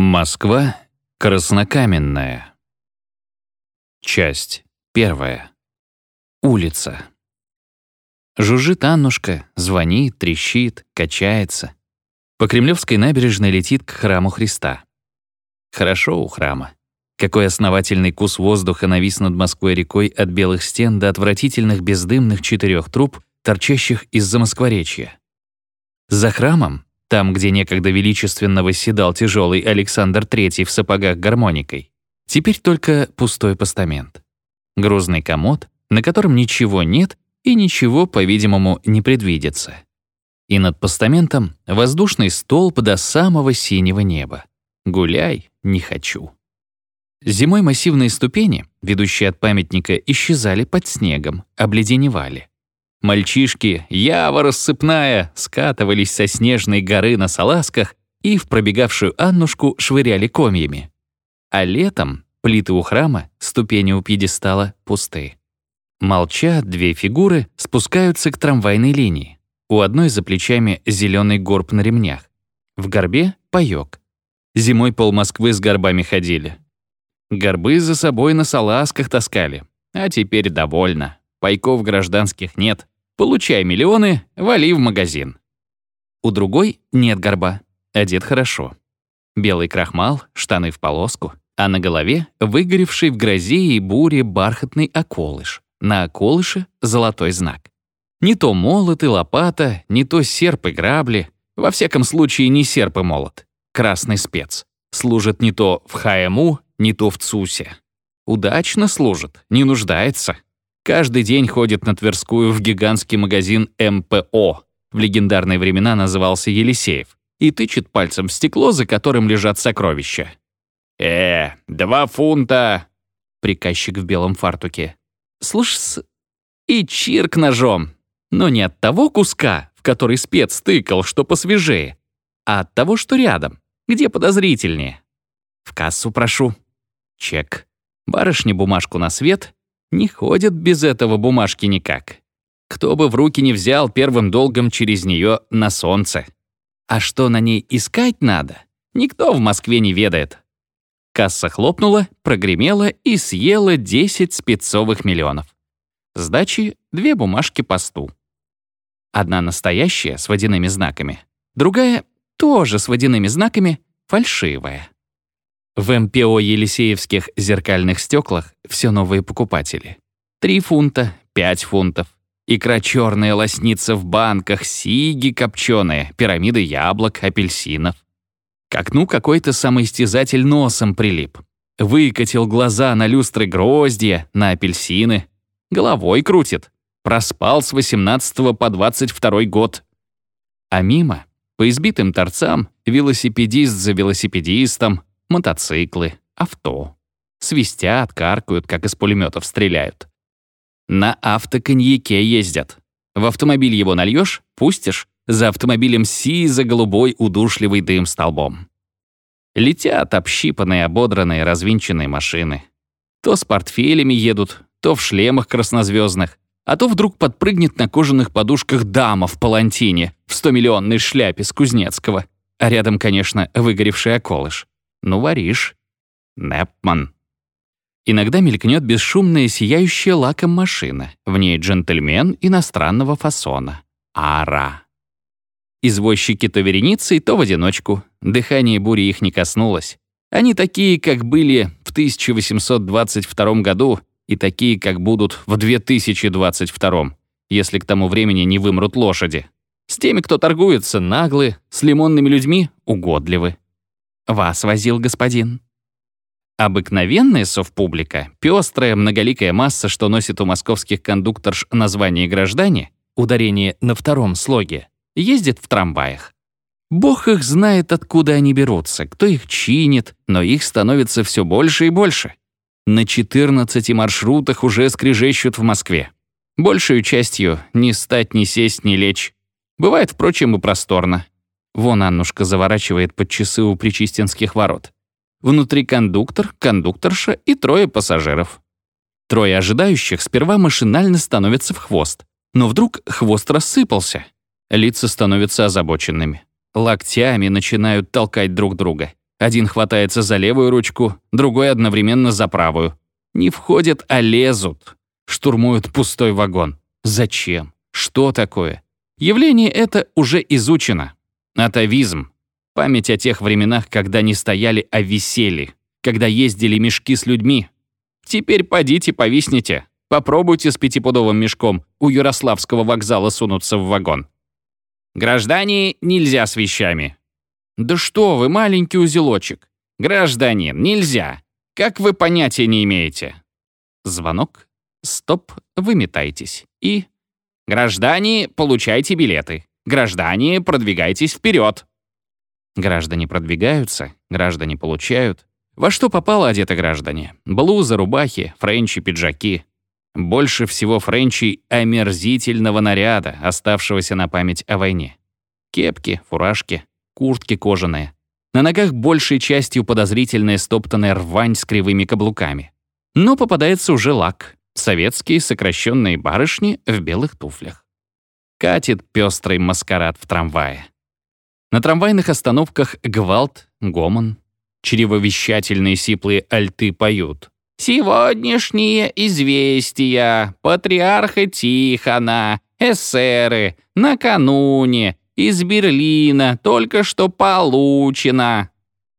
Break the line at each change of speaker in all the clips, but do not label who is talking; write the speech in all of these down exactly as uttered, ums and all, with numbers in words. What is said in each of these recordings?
Москва Краснокаменная. Часть первая. Улица. Жужжит Аннушка, звонит, трещит, качается. По Кремлевской набережной летит к храму Христа. Хорошо у храма. Какой основательный кус воздуха навис над Москвой-рекой от белых стен до отвратительных бездымных четырех труб, торчащих из-за Москворечья. За храмом, там, где некогда величественно восседал тяжелый Александр Третий в сапогах гармоникой, теперь только пустой постамент. Грузный комод, на котором ничего нет и ничего, по-видимому, не предвидится. И над постаментом воздушный столб до самого синего неба. Гуляй, не хочу. Зимой массивные ступени, ведущие от памятника, исчезали под снегом, обледеневали. Мальчишки, ява рассыпная, скатывались со снежной горы на салазках и в пробегавшую Аннушку швыряли комьями. А летом плиты у храма, ступени у пьедестала пусты. Молча, две фигуры спускаются к трамвайной линии. У одной за плечами зеленый горб на ремнях. В горбе — паёк. Зимой пол Москвы с горбами ходили. Горбы за собой на салазках таскали. А теперь довольно. Пайков гражданских нет. Получай миллионы, вали в магазин. У другой нет горба. Одет хорошо. Белый крахмал, штаны в полоску, а на голове выгоревший в грозе и буре бархатный околыш. На околыше золотой знак. Не то молот и лопата, не то серп и грабли. Во всяком случае, не серп и молот. Красный спец. Служит не то в ХМУ, не то в ЦУСе. Удачно служит, не нуждается. Каждый день ходит на Тверскую в гигантский магазин эм пэ о, в легендарные времена назывался Елисеев, и тычет пальцем в стекло, за которым лежат сокровища. «Э, два фунта!» Приказчик в белом фартуке. «Слушай, и чирк ножом, но не от того куска, в который спец тыкал, что посвежее, а от того, что рядом, где подозрительнее. В кассу прошу. Чек. Барышня бумажку на свет. Не ходят без этого бумажки никак. Кто бы в руки не взял, первым долгом через нее на солнце. А что на ней искать надо, никто в Москве не ведает». Касса хлопнула, прогремела и съела десять спецовых миллионов. Сдачи — две бумажки по сту. Одна настоящая, с водяными знаками. Другая, тоже с водяными знаками, фальшивая. В эм пэ о елисеевских зеркальных стеклах все новые покупатели. Три фунта, пять фунтов. Икра черная лоснится в банках, сиги копченые, пирамиды яблок, апельсинов. К окну какой-то самоистязатель носом прилип. Выкатил глаза на люстры гроздья, на апельсины. Головой крутит. Проспал с восемнадцатого по двадцать второй год. А мимо, по избитым торцам, велосипедист за велосипедистом, мотоциклы, авто. Свистят, каркают, как из пулеметов стреляют. На автоконьяке ездят. В автомобиль его нальешь, пустишь, за автомобилем сизо-голубой удушливый дым столбом. Летят общипанные, ободранные, развинченные машины. То с портфелями едут, то в шлемах краснозвездных, а то вдруг подпрыгнет на кожаных подушках дама в палантине, в стомиллионной шляпе с Кузнецкого, а рядом, конечно, выгоревший околыш. Ну, варишь. Непман. Иногда мелькнет бесшумная сияющая лаком машина. В ней джентльмен иностранного фасона. Ара. Извозчики то вереницей, то в одиночку. Дыхание бури их не коснулось. Они такие, как были в тысяча восемьсот двадцать втором году, и такие, как будут в две тысячи двадцать втором, если к тому времени не вымрут лошади. С теми, кто торгуется, наглы, с лимонными людьми — угодливы. «Вас возил господин». Обыкновенная совпублика, пестрая, многоликая масса, что носит у московских кондукторш название «граждане», ударение на втором слоге, ездит в трамваях. Бог их знает, откуда они берутся, кто их чинит, но их становится все больше и больше. На четырнадцати маршрутах уже скрежещут в Москве. Большую частью ни стать, ни сесть, ни лечь. Бывает, впрочем, и просторно. Вон Аннушка заворачивает под часы у Причистинских ворот. Внутри кондуктор, кондукторша и трое пассажиров. Трое ожидающих сперва машинально становятся в хвост. Но вдруг хвост рассыпался. Лица становятся озабоченными. Локтями начинают толкать друг друга. Один хватается за левую ручку, другой одновременно за правую. Не входят, а лезут. Штурмуют пустой вагон. Зачем? Что такое? Явление это уже изучено. Атавизм. Память о тех временах, когда не стояли, а висели. Когда ездили мешки с людьми. Теперь подите повисните. Попробуйте с пятипудовым мешком у Ярославского вокзала сунуться в вагон. Граждане, нельзя с вещами. Да что вы, маленький узелочек. Гражданин, нельзя. Как вы понятия не имеете? Звонок. Стоп, выметайтесь. И... Граждане, получайте билеты. Граждане, продвигайтесь вперед. Граждане продвигаются, граждане получают. Во что попало одеты граждане? Блузы, рубахи, френчи, пиджаки. Больше всего френчей омерзительного наряда, оставшегося на память о войне. Кепки, фуражки, куртки кожаные. На ногах большей частью подозрительная стоптанная рвань с кривыми каблуками. Но попадается уже лак. Советские сокращенные барышни в белых туфлях. Катит пестрый маскарад в трамвае. На трамвайных остановках гвалт, гомон. Чревовещательные сиплые альты поют. «Сегодняшние известия, патриарха Тихона, эсеры, накануне, из Берлина, только что получено».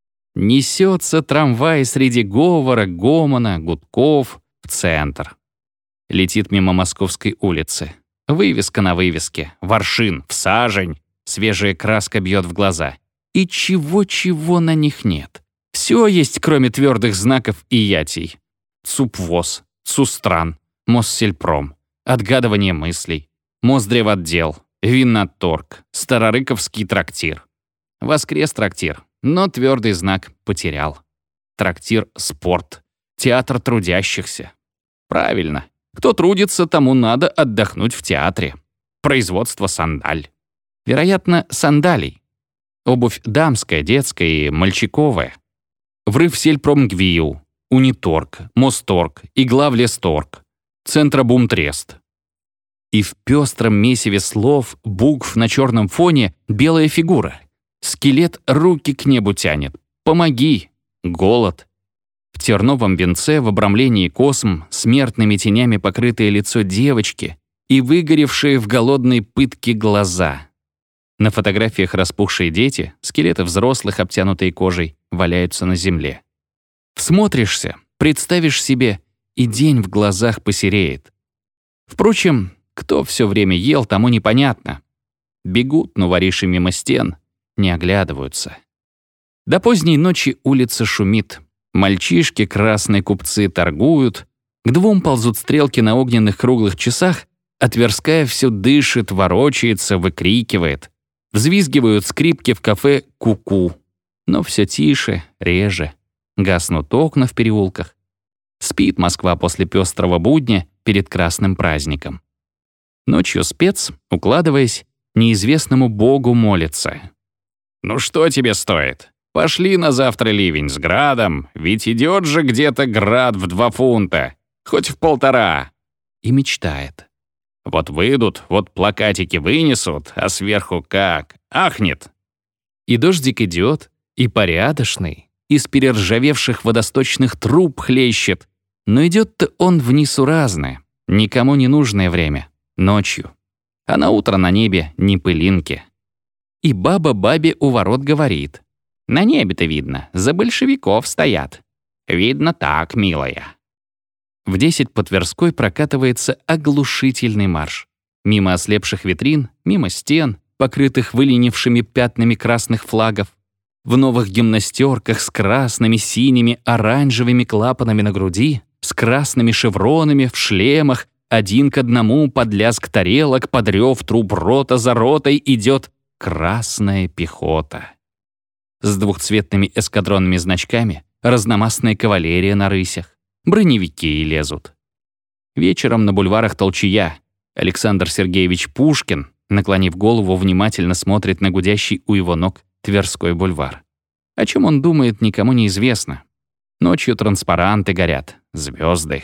Несется трамвай среди говора, гомона, гудков в центр. Летит мимо Московской улицы. Вывеска на вывеске, воршин, в сажень, свежая краска бьет в глаза. И чего-чего на них нет. Все есть, кроме твердых знаков и ятий. Цупвоз, Цустран, Моссельпром, отгадывание мыслей, Мосдревотдел, Винноторг, Старорыковский трактир. Воскрес трактир, но твердый знак потерял. Трактир «Спорт», театр трудящихся. Правильно. Кто трудится, тому надо отдохнуть в театре. Производство сандаль. Вероятно, сандалий. Обувь дамская, детская и мальчиковая. Врыв Сельпромгвиу, Униторг, Мосторг, Иглавлесторг, Центробумтрест. И в пестром месиве слов, букв на черном фоне белая фигура. Скелет руки к небу тянет. Помоги. Голод. В терновом венце в обрамлении косм смертными тенями покрытое лицо девочки и выгоревшие в голодной пытке глаза. На фотографиях распухшие дети, скелеты взрослых, обтянутые кожей, валяются на земле. Всмотришься, представишь себе, и день в глазах посереет. Впрочем, кто все время ел, тому непонятно. Бегут, но вориши мимо стен, не оглядываются. До поздней ночи улица шумит. Мальчишки, красные купцы торгуют. К двум ползут стрелки на огненных круглых часах, а Тверская все дышит, ворочается, выкрикивает. Взвизгивают скрипки в кафе «Ку-ку». Но все тише, реже. Гаснут окна в переулках. Спит Москва после пестрого будня перед красным праздником. Ночью спец, укладываясь, неизвестному богу молится. «Ну что тебе стоит? Пошли на завтра ливень с градом, ведь идет же где-то град в два фунта, хоть в полтора». И мечтает. Вот выйдут, вот плакатики вынесут, а сверху как? Ахнет. И дождик идет, и порядочный, из перержавевших водосточных труб хлещет. Но идет-то он в несуразное, никому не нужное время, ночью. А на утро на небе ни пылинки. И баба бабе у ворот говорит. «На небе-то видно, за большевиков стоят. Видно так, милая». В десять по Тверской прокатывается оглушительный марш. Мимо ослепших витрин, мимо стен, покрытых выленившими пятнами красных флагов. В новых гимнастерках с красными, синими, оранжевыми клапанами на груди, с красными шевронами, в шлемах, один к одному под лязг тарелок, под рев труб рота за ротой идет красная пехота. С двухцветными эскадронными значками, разномастная кавалерия на рысях. Броневики лезут. Вечером на бульварах толчая. Александр Сергеевич Пушкин, наклонив голову, внимательно смотрит на гудящий у его ног Тверской бульвар. О чем он думает, никому не известно. Ночью транспаранты горят, звезды.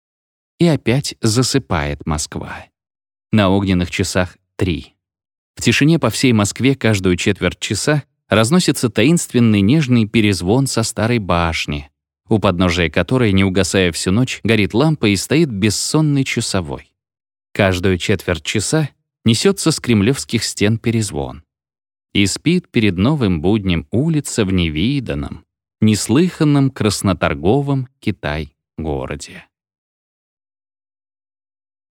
И опять засыпает Москва. На огненных часах три. В тишине по всей Москве каждую четверть часа разносится таинственный нежный перезвон со старой башни, у подножия которой, не угасая всю ночь, горит лампа и стоит бессонный часовой. Каждую четверть часа несется с кремлевских стен перезвон. И спит перед новым буднем улица в невиданном, неслыханном красноторговом Китай-городе.